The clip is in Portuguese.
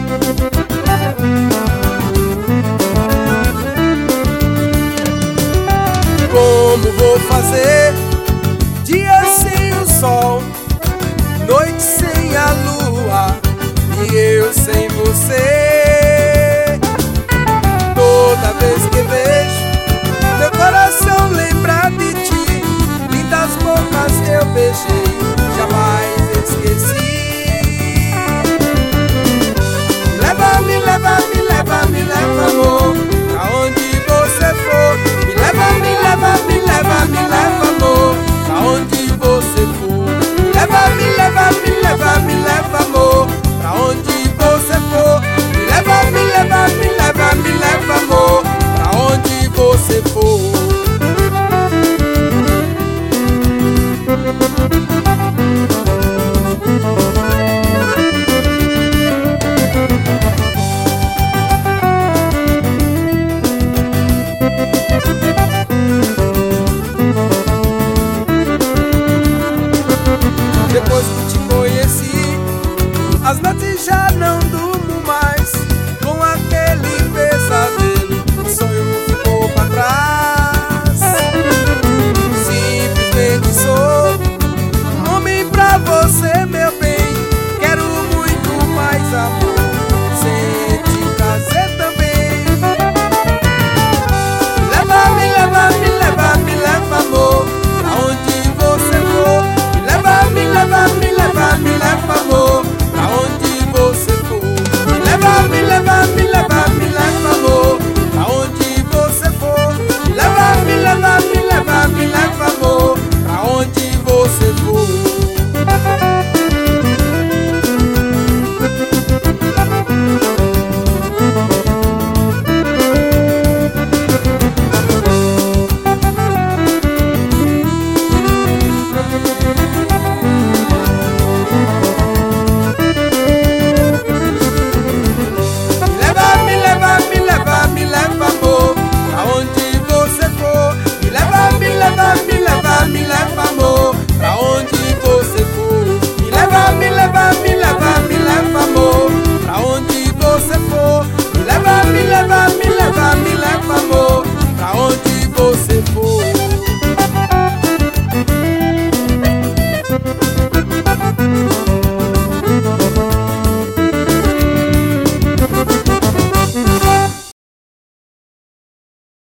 Como vou fazer dia sem o sol, noite sem a lua e eu sem você? Toda vez que vejo meu coração lembra de ti, lindas bocas eu beijei, jamais esqueci. Me leva, me leva, me leva, amor, pra onde você for. Me leva, me leva, me leva, me leva, amor, pra onde você for. Me leva, me leva, me leva, me leva, amor, pra onde você for. Me leva, me leva, me leva, me leva, amor, pra onde você for. Depois que te conheci, as noites já não